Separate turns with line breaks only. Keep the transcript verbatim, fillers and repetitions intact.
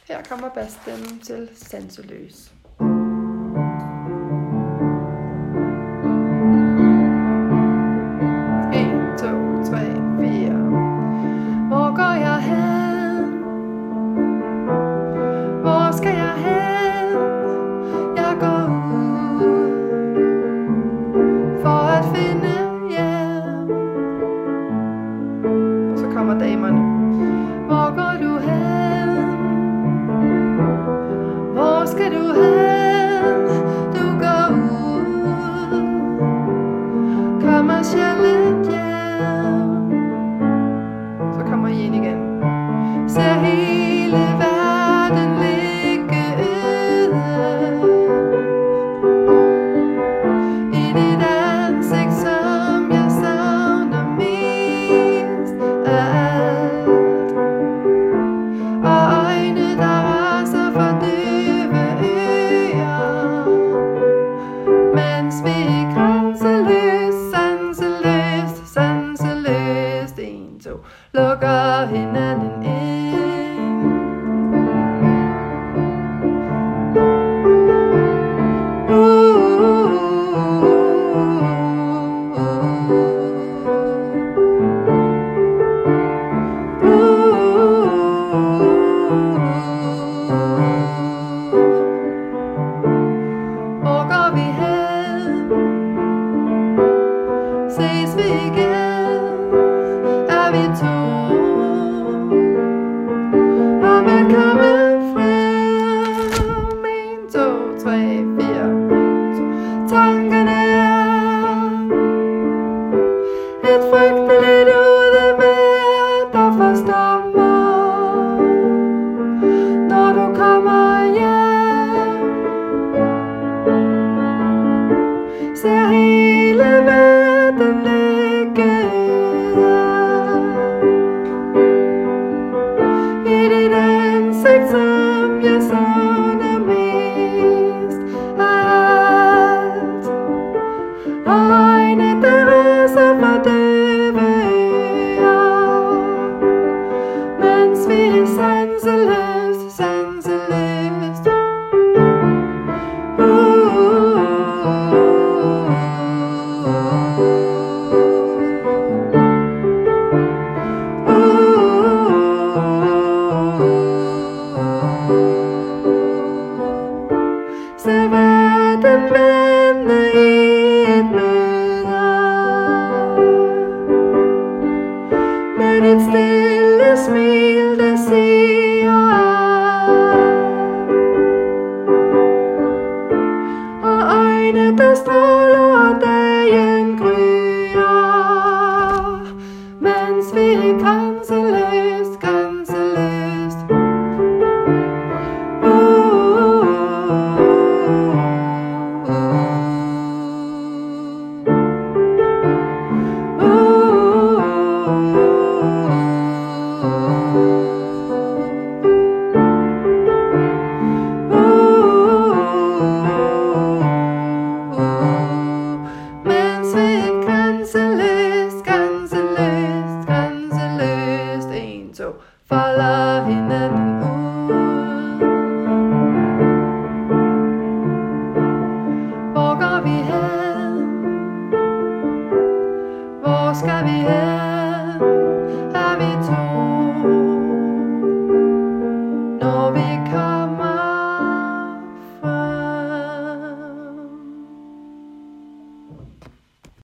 Her kommer basstemmen til Sanseløs. en, to, tre, fire. Hvor går jeg hen? Hvor skal jeg hen? Jeg går ud for at finde hjem. Og så kommer damerne. Hvor går du hen? Hvor skal du hen? Du går ud, kommer sjældent hjem. Så kommer I ind igen. Ser hele verden ligge øde i dit ansigt, som jeg savner mest af alt. Og øjne, der raser for døve ører, mens vi grænseløst, sanseløst, sanseløst, en, to, lukker hinanden ind. Hvor går vi hen? Ses vi igen? Er vi to? Om at komme frem. En, to, tre, fire. Tankerne er et frygteligt udevær, der forstommer, når du kommer hjem. Ser hele verden ligge i dit ansigt, som jeg savner mest af alt. Øjne, der raser for døve ører, mens vi er sanseløst, sanseløst. Så verden vender i et møder med et stille smil, der siger og øjne, der stråler, og dagen gryer, mens vi er grænseløst, grænseløst. Mens vi er grænseløst, grænseløst, grænseløst, en, to, folder hinanden ud. Hvor går vi hen? Hvor skal vi hen? Er vi to? Når vi kommer